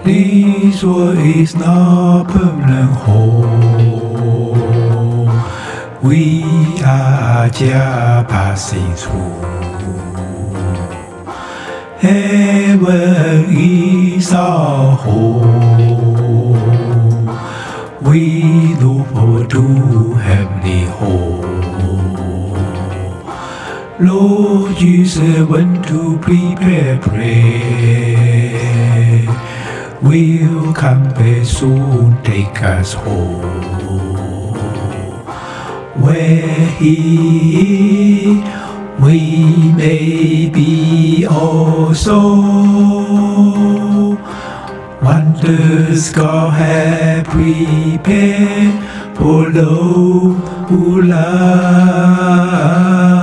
This world is not permanent home. We are just passing through. Heaven is our home. We look forward to heavenly home. Lord Jesus went to prepare prayer. Will come back soon, take us home. Where He we may be also. Wonders God had prepared for those who love.